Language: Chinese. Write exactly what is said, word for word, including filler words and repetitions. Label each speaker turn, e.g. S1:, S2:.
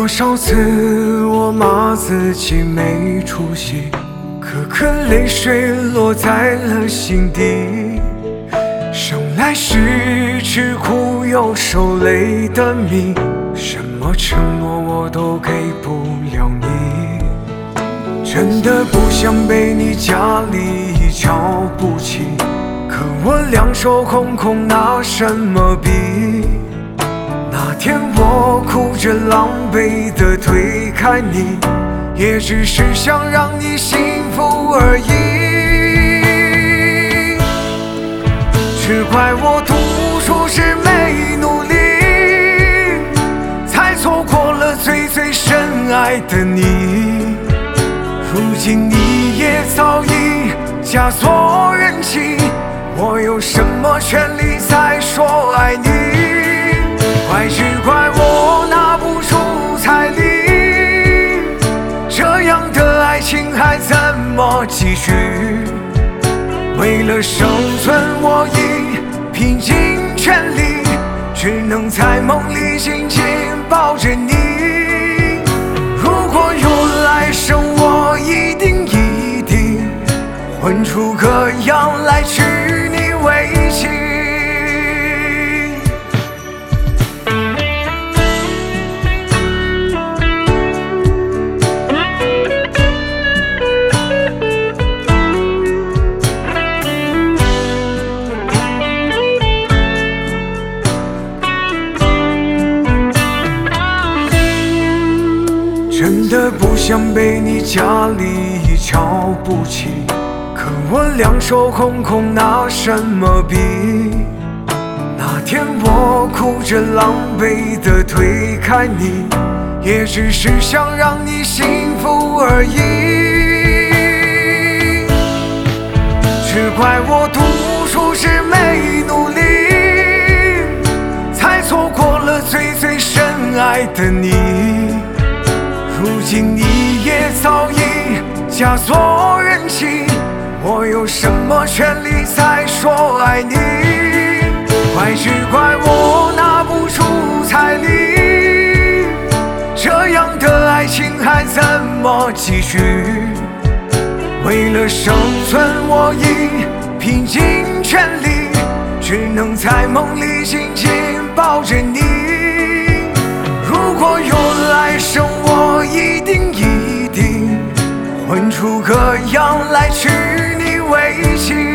S1: 少次我骂自己没出息，颗颗泪水落在了心底。生来是吃苦又受累的命，什么承诺我都给不了你。真的不想被你家里瞧不起，可我两手空空拿什么比？那天我哭着狼狈地推开你，也只是想让你幸福而已。只怪我读书时没努力，才错过了最最深爱的你。如今你也早已嫁作人妻，我有什么权利再说爱你？怪只怪我拿不出彩礼，这样的爱情还怎么继续？为了生存我已拼尽全力，只能在梦里紧紧抱着你。如果有来生，我一定一定混出个样来娶你为妻。真的不想被你家里瞧不起，可我两手空空拿什么比？那天我哭着狼狈地推开你，也只是想让你幸福而已。只怪我读书时没努力，才错过了最最深爱的你。如今你也早已嫁作人妻，我有什么权利再说爱你？怪只怪我拿不出彩礼，这样的爱情还怎么继续？为了生存我已拼尽全力，只能在梦里紧紧抱着你。如果有来生，我一定一定混出个样来娶你为妻。